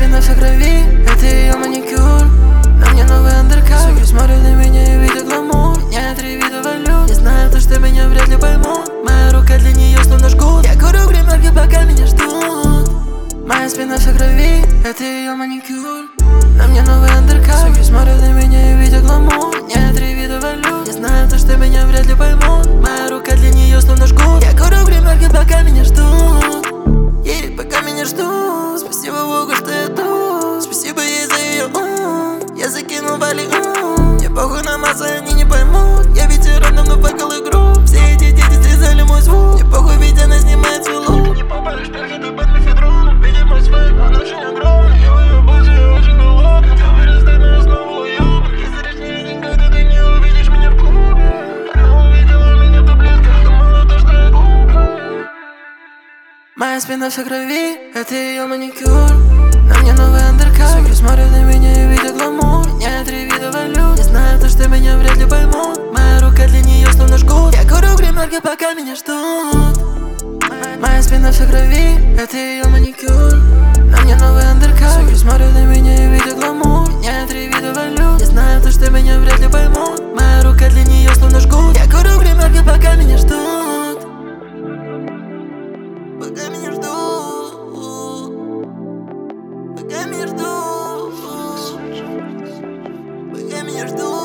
спина вся крови, это ее маникюр. На мне новый андеркар. Все смотрят на меня и видят гламур. Я 3 вида валют. Не знаю, то, что меня вряд ли поймут. Моя рука для нее словно жгут. Я курю гримерки, пока меня ждут. Моя спина вся крови, это ее маникюр. На мне новый андеркар. Все смотрят на меня и видят гламур. Я 3 вида валют. Не знаю, то, что меня вряд ли поймут. Моя рука для нее словно жгут. Я курю гримерки, пока меня ждут. И пока меня ждут. Спасибо Богу, что я тут. Спасибо ей за ее ум. Я закинул Бали, мне похуй на массы, они не поймут. Я ветеран, давно плакал игру. Все эти дети срезали мой звук. Мне похуй, ведь она снимает свой лук. Не попали шпильки, ты под мефедроном. Видимо, свой, он очень огромный. Я ее базу, я очень голодный. Ты вырастай, но я снова уёбан. Если точнее, никогда ты не увидишь меня в клубе. Она увидела меня в таблетках, думала то, что я глупый. Моя спина вся крови, это ее маникюр. На мне новый андеркар. Все смотрят на меня и видят гламур. Я 3 вида валют. Не знаю, то, что меня вряд ли поймут. Моя рука для нее словно жгут. Я курю гримерки, пока меня ждут. Моя спина вся крови, это ее маникюр. На мне новый андеркар. Все смотрят на меня и видят гламур. Я 3 вида валют. Не знаю, то, что меня вряд ли поймут. Моя рука для нее словно жгут. Я курю гримерки, пока меня ждут. Пока меня ждут. Пока меня ждут. Пока меня ждут.